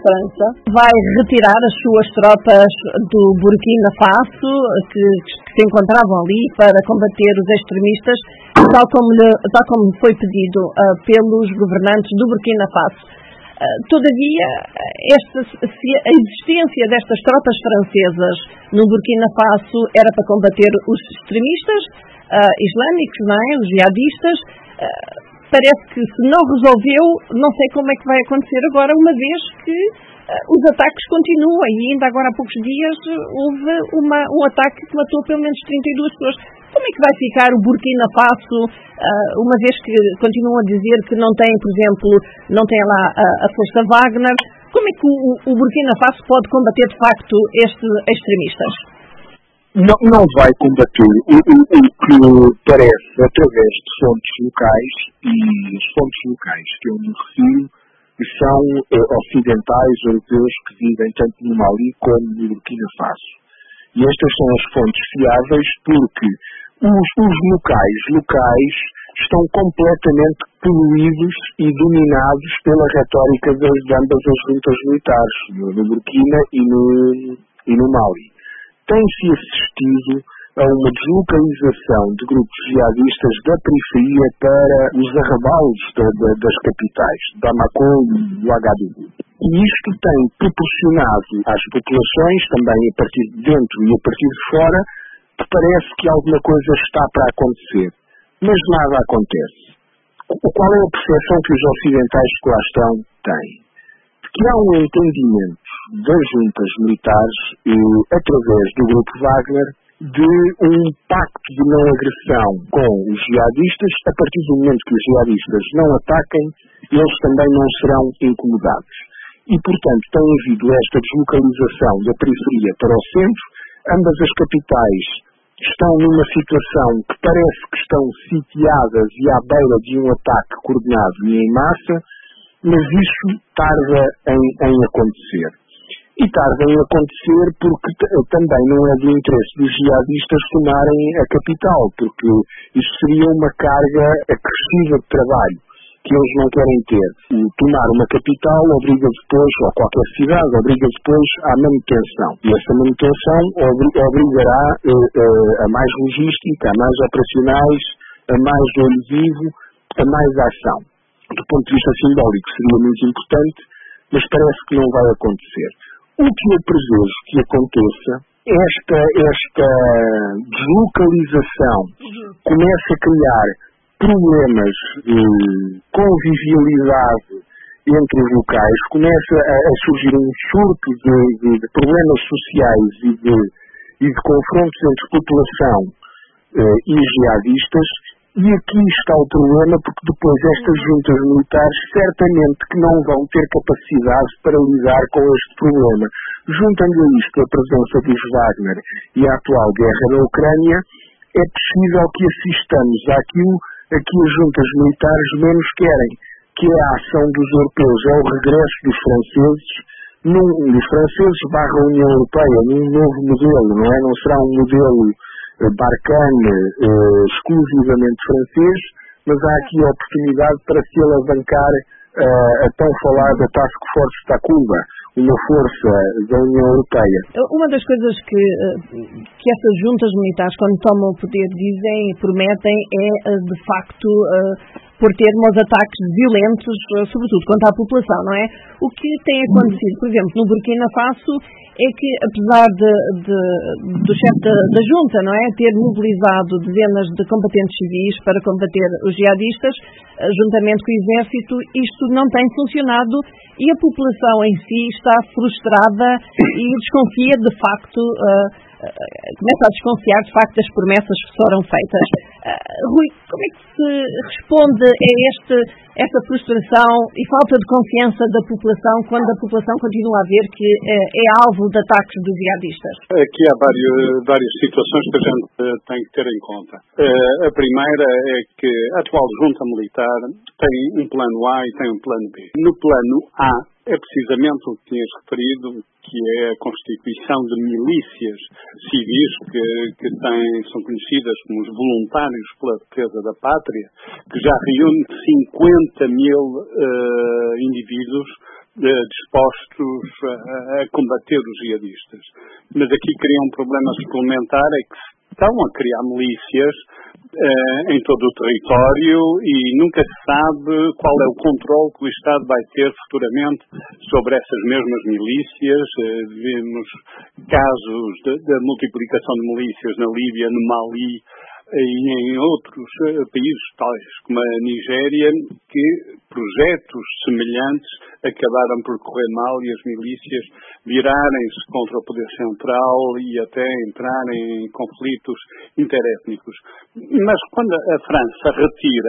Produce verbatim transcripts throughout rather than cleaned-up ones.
França vai retirar as suas tropas do Burkina Faso, que, que se encontravam ali para combater os extremistas, tal como, tal como foi pedido uh, pelos governantes do Burkina Faso. Uh, todavia, esta, se a existência destas tropas francesas no Burkina Faso era para combater os extremistas uh, islâmicos, não é? Os jihadistas, uh, parece que se não resolveu, não sei como é que vai acontecer agora, uma vez que uh, os ataques continuam. E ainda agora há poucos dias houve uma, um ataque que matou pelo menos trinta e duas pessoas. Como é que vai ficar o Burkina Faso, uh, uma vez que continuam a dizer que não tem, por exemplo, não tem lá a, a força Wagner? Como é que o, o Burkina Faso pode combater de facto estes extremistas? Não, não vai combater. O, o, o que parece, através de fontes locais, e as fontes locais que eu me refiro são uh, ocidentais, europeus, que vivem tanto no Mali como no Burkina Faso. E estas são as fontes fiáveis porque os, os locais locais estão completamente poluídos e dominados pela retórica das ambas as juntas militares, no, no Burkina e no, e no Mali. Tem-se assistido a uma deslocalização de grupos jihadistas da periferia para os arrabalos da, da, das capitais, Bamako e Ouagadougou. E isto tem proporcionado às populações, também a partir de dentro e a partir de fora, que parece que alguma coisa está para acontecer. Mas nada acontece. Qual é a percepção que os ocidentais que lá estão têm? Que há um entendimento das juntas militares, eh, através do grupo Wagner, de um pacto de não agressão com os jihadistas. A partir do momento que os jihadistas não ataquem, eles também não serão incomodados. E, portanto, tem havido esta deslocalização da periferia para o centro. Ambas as capitais estão numa situação que parece que estão sitiadas e à beira de um ataque coordenado e em massa, mas isso tarda em, em acontecer. E tarda em acontecer porque t- também não é do interesse dos jihadistas tomarem a capital, porque isso seria uma carga acrescida de trabalho que eles não querem ter. O tomar uma capital obriga depois, ou qualquer cidade, obriga depois à manutenção. E essa manutenção obri- obrigará uh, uh, a mais logística, a mais operacionais, a mais olho vivo, a mais ação. Do ponto de vista simbólico seria muito importante, mas parece que não vai acontecer. O que eu prevejo que aconteça, esta, esta deslocalização começa a criar problemas de convivialidade entre os locais, começa a, a surgir um surto de, de, de problemas sociais e de, e de confrontos entre população eh, e jihadistas. E aqui está o problema, porque depois estas juntas militares certamente que não vão ter capacidade para lidar com este problema. Juntando a isto a presença dos Wagner e a atual guerra na Ucrânia, é possível que assistamos àquilo a que as juntas militares menos querem, que é a ação dos europeus, é o regresso dos franceses, num, dos franceses barra a União Europeia, num novo modelo, não é? Não será um modelo Barkhane eh, exclusivamente francês, mas há aqui a oportunidade para se alavancar eh, a tão falada Task Force Takuba, uma força da União Europeia. Uma das coisas que, que essas juntas militares, quando tomam o poder, dizem e prometem é, de facto, por termos ataques violentos, sobretudo contra a população, não é? O que tem acontecido, por exemplo, no Burkina Faso, é que, apesar de, de, do chefe da, da junta, não é, ter mobilizado dezenas de combatentes civis para combater os jihadistas, juntamente com o exército, isto não tem funcionado e a população em si está frustrada e desconfia de facto, uh, uh, começa a desconfiar de facto das promessas que foram feitas. Uh, Rui, como é que se responde a este, esta frustração e falta de confiança da população quando a população continua a ver que uh, é alvo de ataques dos jihadistas? Aqui há várias, várias situações que a gente uh, tem que ter em conta. Uh, a primeira é que a atual junta militar tem um plano A e tem um plano B. No plano A é precisamente o que tinhas referido, que é a constituição de milícias civis que, que têm, são conhecidas como os voluntários pela defesa da pátria, que já reúne cinquenta mil uh, indivíduos dispostos a, a combater os jihadistas. Mas aqui cria um problema suplementar, é que estão a criar milícias uh, em todo o território e nunca se sabe qual é o controle que o Estado vai ter futuramente sobre essas mesmas milícias. Uh, vimos casos de, da multiplicação de milícias na Líbia, no Mali e em outros uh, países tais como a Nigéria, que projetos semelhantes acabaram por correr mal e as milícias virarem-se contra o poder central e até entrarem em conflitos interétnicos. Mas quando a França retira,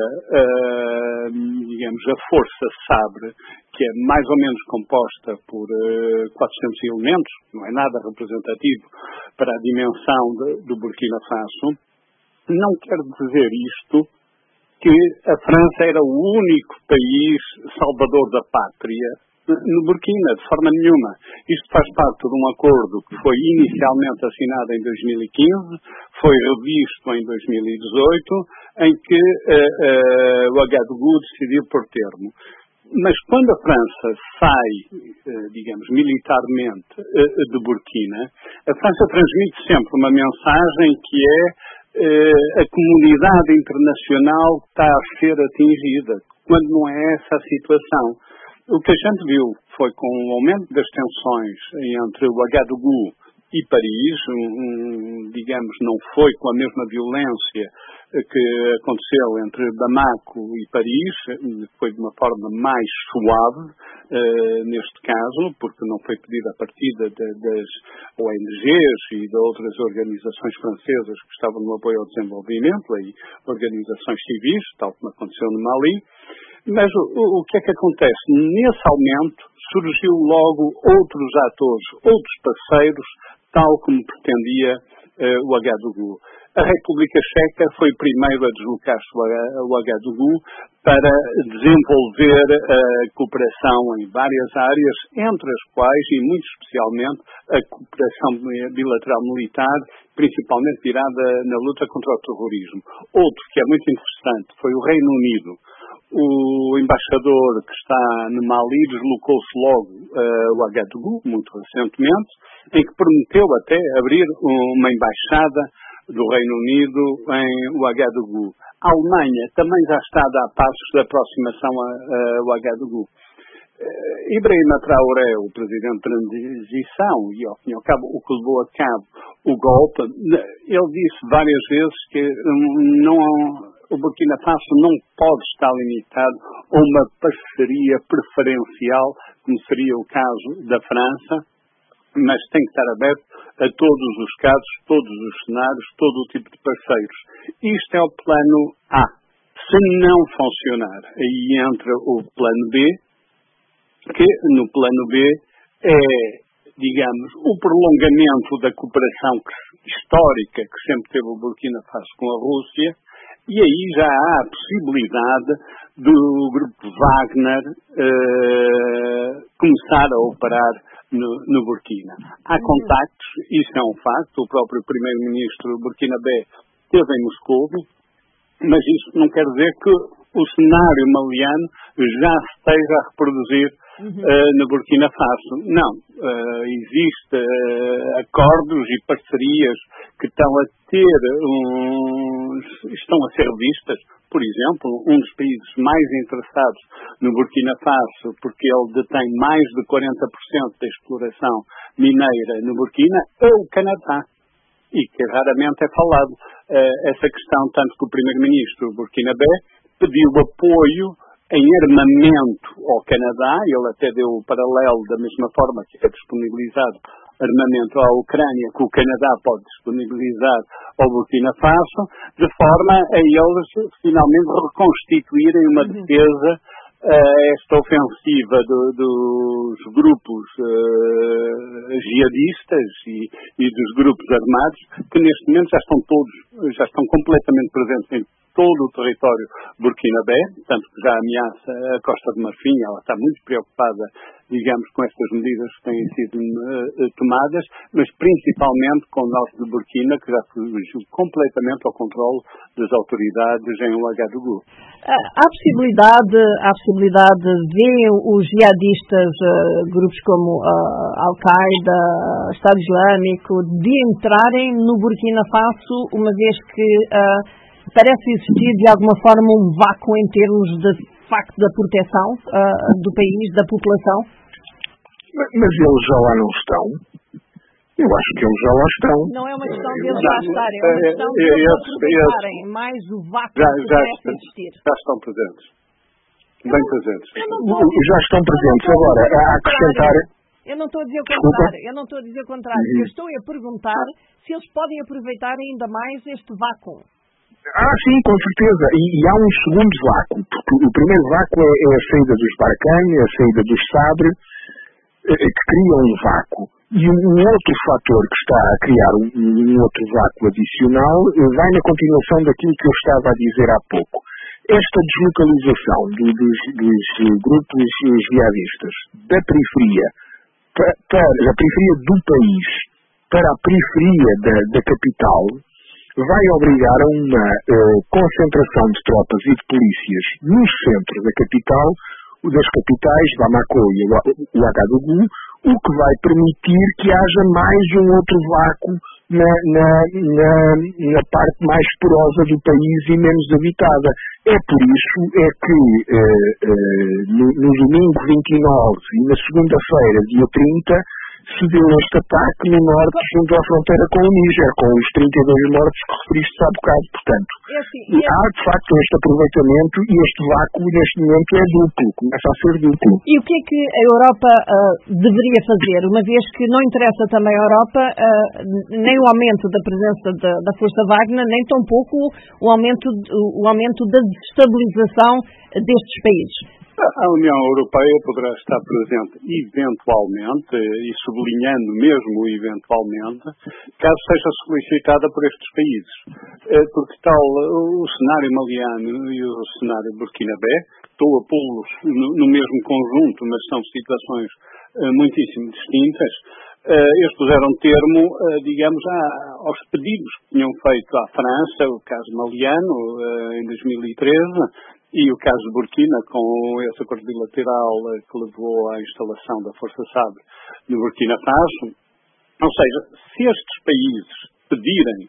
uh, digamos, a Força Sabre, que é mais ou menos composta por uh, quatrocentos elementos, não é nada representativo para a dimensão de, do Burkina Faso, não quer dizer isto que a França era o único país salvador da pátria no Burkina, de forma nenhuma. Isto faz parte de um acordo que foi inicialmente assinado em dois mil e quinze, foi revisto em dois mil e dezoito, em que uh, uh, o Ouagadougou decidiu por termo. Mas quando a França sai, uh, digamos, militarmente uh, de Burkina, a França transmite sempre uma mensagem que é a comunidade internacional está a ser atingida, quando não é essa a situação. O que a gente viu foi com o aumento das tensões entre o Ouagadougou e Paris, um, digamos, não foi com a mesma violência que aconteceu entre Bamako e Paris, foi de uma forma mais suave, uh, neste caso, porque não foi pedida a partida de, das O N Gs e de outras organizações francesas que estavam no apoio ao desenvolvimento, e organizações civis, tal como aconteceu no Mali. Mas o, o que é que acontece? Nesse aumento surgiu logo outros atores, outros parceiros, tal como pretendia uh, o Ouagadougou. A República Checa foi primeiro a deslocar-se ao Ouagadougou para desenvolver a cooperação em várias áreas, entre as quais, e muito especialmente, a cooperação bilateral militar, principalmente virada na luta contra o terrorismo. Outro que é muito interessante foi o Reino Unido. O embaixador que está no Mali deslocou-se logo ao Ouagadougou, muito recentemente, em que prometeu até abrir uma embaixada do Reino Unido em Ouagadougou. A Alemanha também já está a dar passos de aproximação a, a Ouagadougou. Uh, Ibrahim Traoré, o presidente de transição, e ao fim e ao cabo o que levou a cabo o golpe, ele disse várias vezes que um, não, o Burkina Faso não pode estar limitado a uma parceria preferencial, como seria o caso da França, mas tem que estar aberto a todos os casos, todos os cenários, todo o tipo de parceiros. Isto é o plano A. Se não funcionar, aí entra o plano B, que no plano B é, digamos, o prolongamento da cooperação histórica que sempre teve o Burkina Faso com a Rússia, e aí já há a possibilidade do grupo Wagner eh, começar a operar No, no Burkina. Há contactos, isso é um facto, o próprio primeiro-ministro burkinabé esteve em Moscou, mas isso não quer dizer que o cenário maliano já se esteja a reproduzir uhum. uh, no Burkina Faso. Não, uh, existem uh, acordos e parcerias que estão a ter, um, estão a ser vistas. Por exemplo, um dos países mais interessados no Burkina Faso, porque ele detém mais de quarenta por cento da exploração mineira no Burkina, é o Canadá. E que raramente é falado uh, essa questão, tanto que o primeiro-ministro burkinabé pediu apoio em armamento ao Canadá, ele até deu o paralelo da mesma forma que é disponibilizado armamento à Ucrânia, que o Canadá pode disponibilizar ao Burkina Faso, de forma a eles finalmente reconstituírem uma defesa a esta ofensiva do, dos grupos uh, jihadistas e, e dos grupos armados, que neste momento já estão todos, já estão completamente presentes em todo o território burkinabé, tanto que já ameaça a Costa de Marfim. Ela está muito preocupada, digamos, com estas medidas que têm sido uh, tomadas, mas principalmente com o norte de Burkina, que já fugiu completamente ao controle das autoridades em Ouagadougou. Há possibilidade, há possibilidade de os jihadistas, uh, grupos como uh, Al-Qaeda, Estado Islâmico, de entrarem no Burkina Faso, uma vez que uh, parece existir de alguma forma um vácuo em termos de facto da proteção uh, do país, da população? Mas, mas eles já lá não estão. Eu acho que eles já lá estão. Não é uma questão deles lá estarem, é uma questão de eles aproveitarem mais o vácuo já, que já parece existir. Já estão presentes. Bem presentes. Já estão presentes. Agora, a acrescentar... Eu não estou a dizer o contrário. Eu não estou a dizer o contrário. Uhum. Eu estou a perguntar se eles podem aproveitar ainda mais este vácuo. Ah, sim, com certeza. E, e há um segundo vácuo. Porque o primeiro vácuo é, é a saída dos Barkhane, a saída dos Sabre, que cria um vácuo. E um outro fator que está a criar um, um outro vácuo adicional vai na continuação daquilo que eu estava a dizer há pouco. Esta deslocalização do, dos, dos grupos jihadistas da periferia para, para a periferia do país para a periferia da, da capital vai obrigar a uma uh, concentração de tropas e de polícias no centro da capital, das capitais, Bamako e Ouagadougou, o que vai permitir que haja mais um outro vácuo na, na, na, na parte mais porosa do país e menos habitada. É por isso é que uh, uh, no, no domingo vinte e nove e na segunda-feira, dia trinta, se deu este ataque no norte junto à fronteira com o Níger, com os trinta e dois mortos que referiste há bocado. Portanto, é assim, é... há de facto este aproveitamento e este vácuo neste momento é duplo, começa a ser duplo. E o que é que a Europa uh, deveria fazer, uma vez que não interessa também à Europa uh, nem o aumento da presença da, da Força Wagner, nem tampouco o aumento, o aumento da desestabilização destes países? A União Europeia poderá estar presente eventualmente, e sublinhando mesmo eventualmente, caso seja solicitada por estes países. Porque tal o cenário maliano e o cenário burkinabé, estou a pô-los no, no mesmo conjunto, mas são situações muitíssimo distintas, eles puseram termo, digamos, aos pedidos que tinham feito à França, o caso maliano, em dois mil e treze, e o caso de Burkina, com esse acordo bilateral que levou à instalação da Força Sabre no Burkina Faso. Ou seja, se estes países pedirem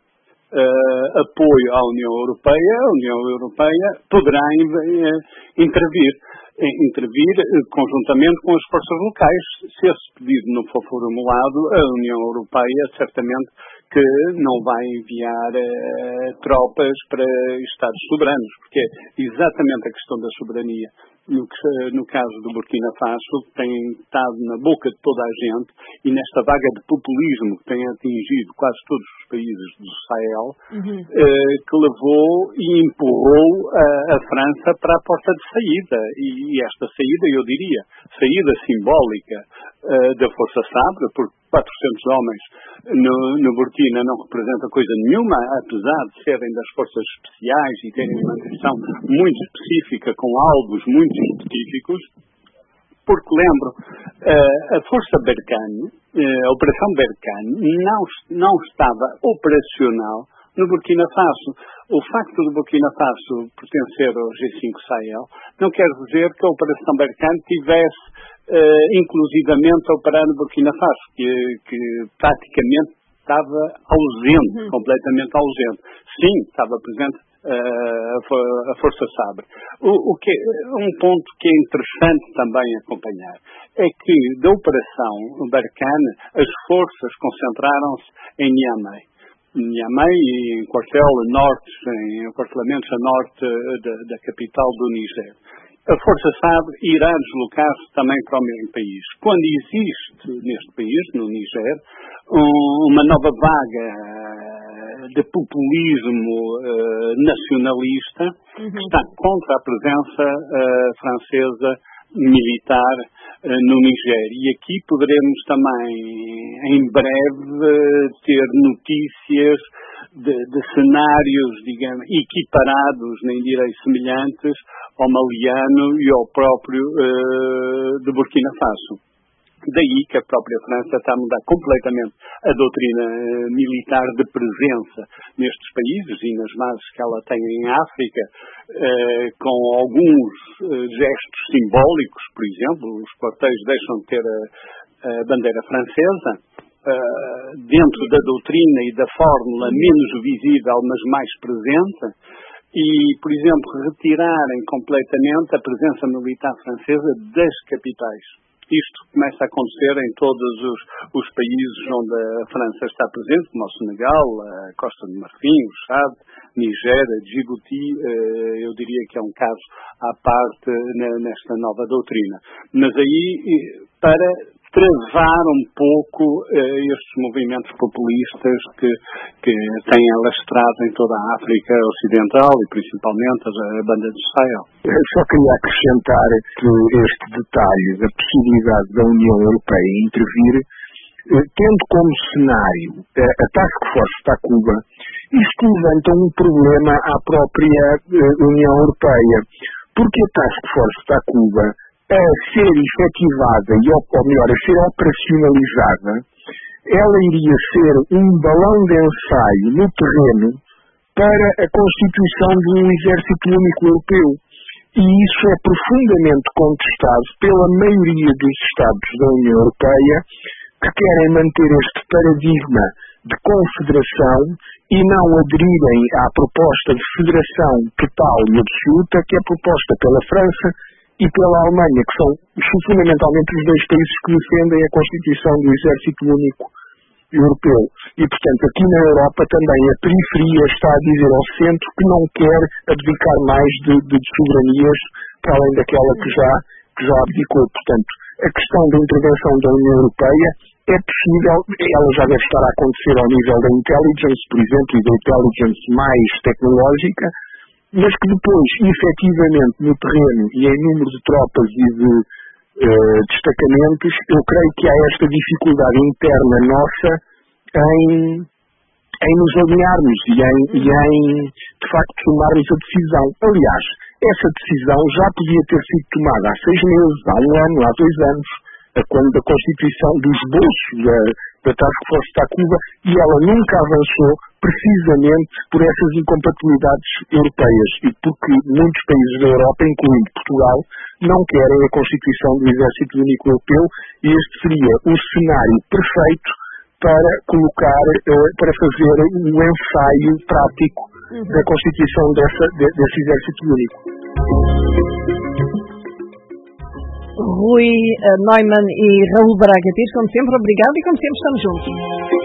uh, apoio à União Europeia, a União Europeia poderá uh, intervir, intervir uh, conjuntamente com as forças locais. Se esse pedido não for formulado, a União Europeia certamente que não vai enviar uh, tropas para Estados soberanos, porque é exatamente a questão da soberania. No, que, no caso do Burkina Faso, tem estado na boca de toda a gente e nesta vaga de populismo que tem atingido quase todos os países do Sahel, uhum. uh, que levou e empurrou uh, a França para a porta de saída. E, e esta saída, eu diria, saída simbólica uh, da Força Sabre, porque quatrocentos homens no, no Burkina não representa coisa nenhuma, apesar de serem das forças especiais e terem uma missão muito específica, com alvos muito específicos, porque lembro, uh, a Força Barkhane, uh, a Operação Barkhane, não, não estava operacional no Burkina Faso. O facto do Burkina Faso pertencer ao G cinco Sahel não quer dizer que a Operação Barkhane tivesse uh, inclusivamente a operar no Burkina Faso, que, que praticamente estava ausente, uhum. completamente ausente. Sim, estava presente uh, a, a Força Sabre. O, o que, um ponto que é interessante também acompanhar é que da Operação Barkhane as forças concentraram-se em Niamey. Niamey e em quartel norte, em quartelamentos a norte da, da capital do Níger. A Força Sabre irá deslocar-se também para o mesmo país. Quando existe neste país, no Níger, um, uma nova vaga de populismo uh, nacionalista uhum. que está contra a presença uh, francesa militar uh, no Níger. E aqui poderemos também, em breve, ter notícias de, de cenários, digamos, equiparados, nem direi semelhantes, ao maliano e ao próprio uh, de Burkina Faso. Daí que a própria França está a mudar completamente a doutrina uh, militar de presença nestes países e nas bases que ela tem em África, uh, com alguns uh, gestos simbólicos. Por exemplo, os quartéis deixam de ter a, a bandeira francesa, uh, dentro da doutrina e da fórmula menos visível, mas mais presente. E, por exemplo, retirarem completamente a presença militar francesa das capitais. Isto começa a acontecer em todos os, os países onde a França está presente, como o Senegal, a Costa do Marfim, o Chad, Nigéria, Djibouti. Eu diria que é um caso à parte nesta nova doutrina. Mas aí, para travar um pouco eh, estes movimentos populistas que, que têm alastrado em toda a África Ocidental e principalmente a banda do Sahel. Eu só queria acrescentar que este detalhe da possibilidade da União Europeia intervir, eh, tendo como cenário eh, a Task Force Takuba, isto levanta um problema à própria eh, União Europeia, porque a Task Force Takuba, a ser efetivada, e, ou melhor, a ser operacionalizada, ela iria ser um balão de ensaio no terreno para a constituição de um exército único europeu. E isso é profundamente contestado pela maioria dos Estados da União Europeia, que querem manter este paradigma de confederação e não aderirem à proposta de federação total e absoluta que é proposta pela França e pela Alemanha, que são fundamentalmente os dois países que defendem a constituição do Exército Único Europeu. E, portanto, aqui na Europa também a periferia está a dizer ao centro que não quer abdicar mais de, de, de soberanias para além daquela que já, que já abdicou. Portanto, a questão da intervenção da União Europeia é possível, ela já deve estar a acontecer ao nível da intelligence, por exemplo, e da intelligence mais tecnológica, mas que depois, efetivamente, no terreno e em número de tropas e de uh, destacamentos, eu creio que há esta dificuldade interna nossa em, em nos alinharmos e em, e em, de facto, tomarmos a decisão. Aliás, essa decisão já podia ter sido tomada há seis meses, há um ano, há dois anos, quando a constituição do esboço da, da Task Force Takuba, e ela nunca avançou precisamente por essas incompatibilidades europeias e porque muitos países da Europa, incluindo Portugal, não querem a constituição do Exército Único Europeu, e este seria o cenário perfeito para colocar, uh, para fazer um ensaio prático da constituição dessa, de, desse Exército Único. Rui uh, Neumann e Raul Braga Pires, como sempre, obrigado e como sempre estamos juntos.